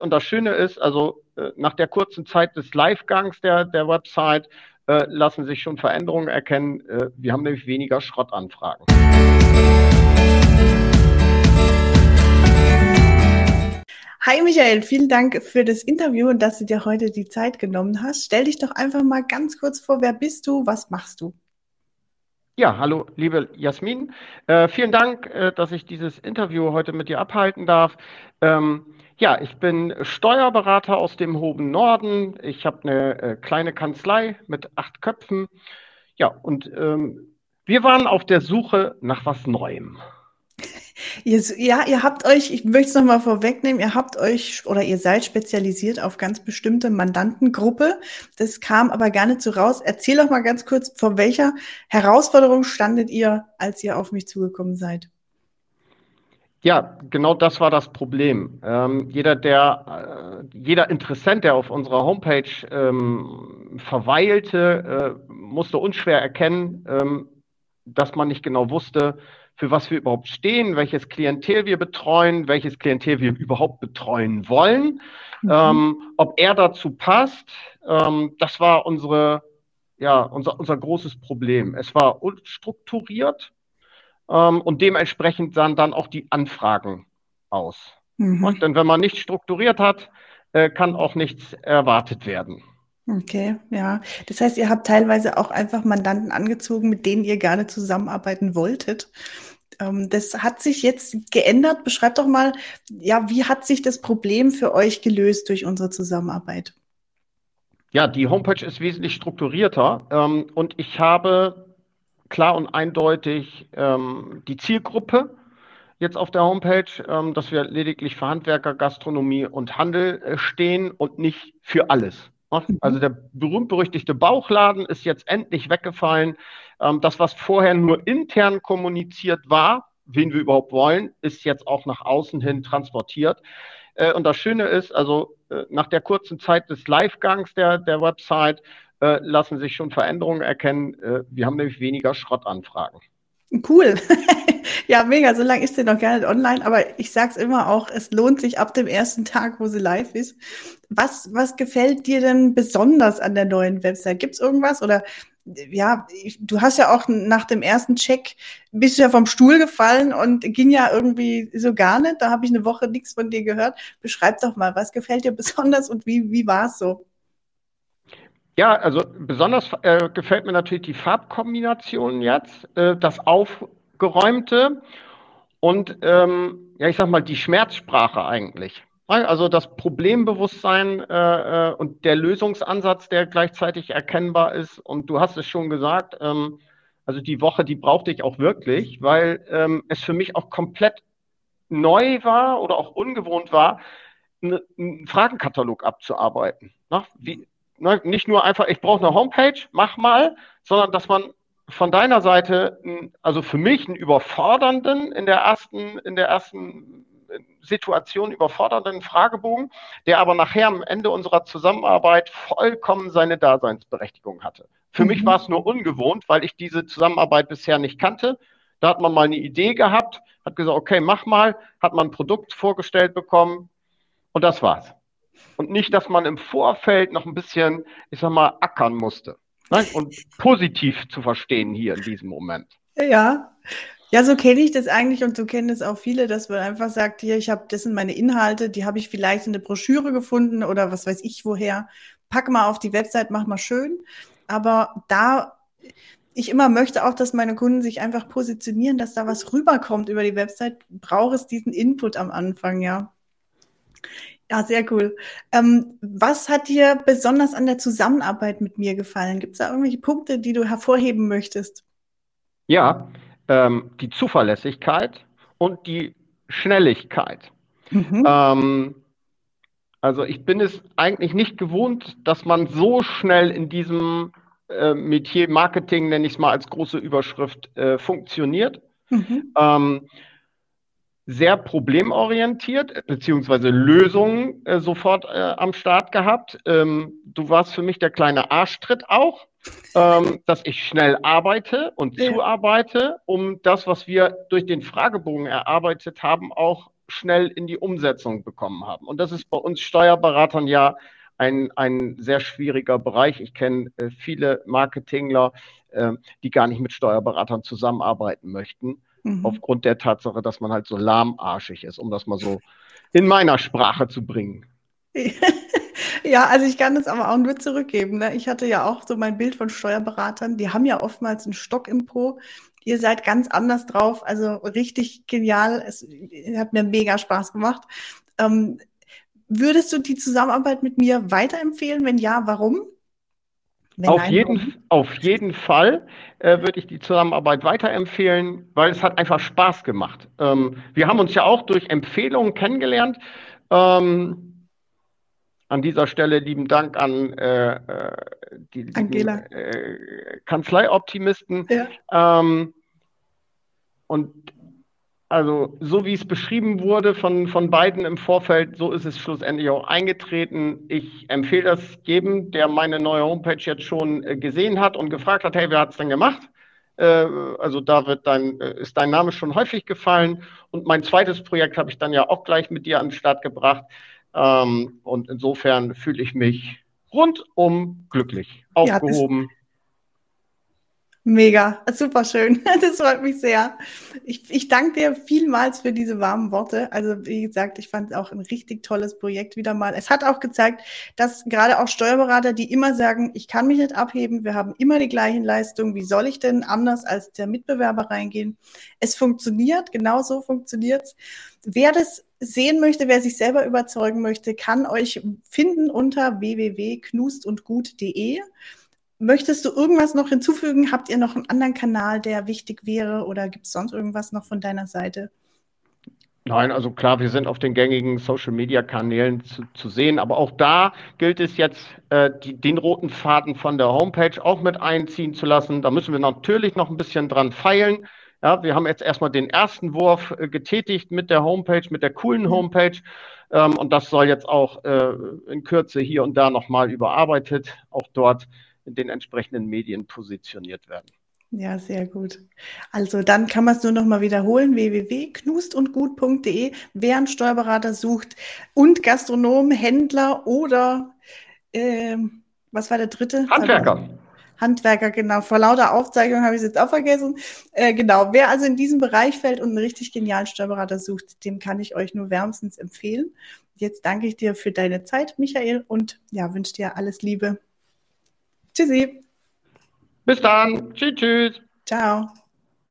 Und das Schöne ist, also nach der kurzen Zeit des Livegangs der Website lassen sich schon Veränderungen erkennen. Wir haben nämlich weniger Schrottanfragen. Hi Michael, vielen Dank für das Interview und dass du dir heute die Zeit genommen hast. Stell dich doch einfach mal ganz kurz vor, wer bist du, was machst du? Ja, hallo, liebe Jasmin. Vielen Dank, dass ich dieses Interview heute mit dir abhalten darf. Ja, ich bin Steuerberater aus dem hohen Norden. Ich habe eine kleine Kanzlei mit 8 Köpfen. Ja, und wir waren auf der Suche nach was Neuem. Ihr habt euch, ich möchte es nochmal vorwegnehmen, ihr habt euch oder ihr seid spezialisiert auf ganz bestimmte Mandantengruppe. Das kam aber gar nicht so raus. Erzähl doch mal ganz kurz, vor welcher Herausforderung standet ihr, als ihr auf mich zugekommen seid? Ja, genau das war das Problem. Jeder Interessent, der auf unserer Homepage verweilte, musste unschwer erkennen, dass man nicht genau wusste, für was wir überhaupt stehen, welches Klientel wir betreuen, welches Klientel wir überhaupt betreuen wollen, ob er dazu passt. Das war unser großes Problem. Es war unstrukturiert. Und dementsprechend sahen dann auch die Anfragen aus. Denn wenn man nicht strukturiert hat, kann auch nichts erwartet werden. Okay, ja. Das heißt, ihr habt teilweise auch einfach Mandanten angezogen, mit denen ihr gerne zusammenarbeiten wolltet. Das hat sich jetzt geändert. Beschreibt doch mal, ja, wie hat sich das Problem für euch gelöst durch unsere Zusammenarbeit? Ja, die Homepage ist wesentlich strukturierter und ich habe klar und eindeutig die Zielgruppe jetzt auf der Homepage, dass wir lediglich für Handwerker, Gastronomie und Handel stehen und nicht für alles. Also der berühmt-berüchtigte Bauchladen ist jetzt endlich weggefallen. Das, was vorher nur intern kommuniziert war, wen wir überhaupt wollen, ist jetzt auch nach außen hin transportiert. Und das Schöne ist, also nach der kurzen Zeit des Livegangs der Website lassen sich schon Veränderungen erkennen. Wir haben nämlich weniger Schrottanfragen. Cool. Ja, mega. So lange ist sie noch gar nicht online, aber ich sage es immer auch, es lohnt sich ab dem ersten Tag, wo sie live ist. Was gefällt dir denn besonders an der neuen Website? Gibt es irgendwas? Oder ja, du hast ja auch nach dem ersten Check, bist du ja vom Stuhl gefallen und ging ja irgendwie so gar nicht. Da habe ich eine Woche nichts von dir gehört. Beschreib doch mal, was gefällt dir besonders und wie war es so? Ja, also besonders gefällt mir natürlich die Farbkombination jetzt, das Aufgeräumte und ja, ich sag mal, die Schmerzsprache eigentlich. Also das Problembewusstsein und der Lösungsansatz, der gleichzeitig erkennbar ist. Und du hast es schon gesagt, also die Woche, die brauchte ich auch wirklich, weil es für mich auch komplett neu war oder auch ungewohnt war, einen Fragenkatalog abzuarbeiten. Nicht nur einfach, ich brauche eine Homepage, mach mal, sondern dass man von deiner Seite, also für mich einen überfordernden, in der ersten Situation überfordernden Fragebogen, der aber nachher am Ende unserer Zusammenarbeit vollkommen seine Daseinsberechtigung hatte. Für mich war es nur ungewohnt, weil ich diese Zusammenarbeit bisher nicht kannte. Da hat man mal eine Idee gehabt, hat gesagt, okay, mach mal, hat man ein Produkt vorgestellt bekommen und das war's. Und nicht, dass man im Vorfeld noch ein bisschen, ich sag mal, ackern musste. Ne? Und positiv zu verstehen hier in diesem Moment. Ja. Ja, so kenne ich das eigentlich und so kennen es auch viele, dass man einfach sagt, hier, das sind meine Inhalte, die habe ich vielleicht in der Broschüre gefunden oder was weiß ich woher. Pack mal auf die Website, mach mal schön. Aber da ich immer möchte auch, dass meine Kunden sich einfach positionieren, dass da was rüberkommt über die Website, braucht es diesen Input am Anfang, ja. Ja, sehr cool. Was hat dir besonders an der Zusammenarbeit mit mir gefallen? Gibt es da irgendwelche Punkte, die du hervorheben möchtest? Ja, die Zuverlässigkeit und die Schnelligkeit. Also ich bin es eigentlich nicht gewohnt, dass man so schnell in diesem Metier Marketing, nenne ich es mal als große Überschrift, funktioniert. Sehr problemorientiert, beziehungsweise Lösungen sofort am Start gehabt. Du warst für mich der kleine Arschtritt auch, dass ich schnell arbeite und zuarbeite, um das, was wir durch den Fragebogen erarbeitet haben, auch schnell in die Umsetzung bekommen haben. Und das ist bei uns Steuerberatern ja ein sehr schwieriger Bereich. Ich kenne viele Marketingler, die gar nicht mit Steuerberatern zusammenarbeiten möchten, aufgrund der Tatsache, dass man halt so lahmarschig ist, um das mal so in meiner Sprache zu bringen. Ja, also ich kann das aber auch nur zurückgeben. Ne? Ich hatte ja auch so mein Bild von Steuerberatern. Die haben ja oftmals einen Stock im Po. Ihr seid ganz anders drauf. Also richtig genial. Es hat mir mega Spaß gemacht. Würdest du die Zusammenarbeit mit mir weiterempfehlen? Wenn ja, warum? Auf jeden Fall würde ich die Zusammenarbeit weiterempfehlen, weil es hat einfach Spaß gemacht. Wir haben uns ja auch durch Empfehlungen kennengelernt. An dieser Stelle lieben Dank an die lieben Kanzleioptimisten. Ja. Und also so wie es beschrieben wurde von beiden im Vorfeld, so ist es schlussendlich auch eingetreten. Ich empfehle das jedem, der meine neue Homepage jetzt schon gesehen hat und gefragt hat, hey, wer hat es denn gemacht? Also da ist dein Name schon häufig gefallen. Und mein zweites Projekt habe ich dann ja auch gleich mit dir an den Start gebracht. Und insofern fühle ich mich rundum glücklich, aufgehoben. Ja, mega, super schön. Das freut mich sehr. Ich danke dir vielmals für diese warmen Worte. Also wie gesagt, ich fand es auch ein richtig tolles Projekt wieder mal. Es hat auch gezeigt, dass gerade auch Steuerberater, die immer sagen, ich kann mich nicht abheben, wir haben immer die gleichen Leistungen, wie soll ich denn anders als der Mitbewerber reingehen? Es funktioniert, genau so funktioniert's. Wer das sehen möchte, wer sich selber überzeugen möchte, kann euch finden unter www.knustundgut.de. Möchtest du irgendwas noch hinzufügen? Habt ihr noch einen anderen Kanal, der wichtig wäre, oder gibt es sonst irgendwas noch von deiner Seite? Nein, also klar, wir sind auf den gängigen Social-Media-Kanälen zu sehen, aber auch da gilt es jetzt, den roten Faden von der Homepage auch mit einziehen zu lassen. Da müssen wir natürlich noch ein bisschen dran feilen. Ja, wir haben jetzt erstmal den ersten Wurf getätigt mit der Homepage, mit der coolen Homepage. Und das soll jetzt auch in Kürze hier und da nochmal überarbeitet, auch dort in den entsprechenden Medien positioniert werden. Ja, sehr gut. Also dann kann man es nur noch mal wiederholen, www.knustundgut.de, wer einen Steuerberater sucht und Gastronom, Händler oder was war der dritte? Handwerker, genau. Vor lauter Aufzeichnung habe ich es jetzt auch vergessen. Genau, wer also in diesem Bereich fällt und einen richtig genialen Steuerberater sucht, dem kann ich euch nur wärmstens empfehlen. Jetzt danke ich dir für deine Zeit, Michael, und ja, wünsche dir alles Liebe. Tschüssi. Bis dann. Tschüss, tschüss. Ciao.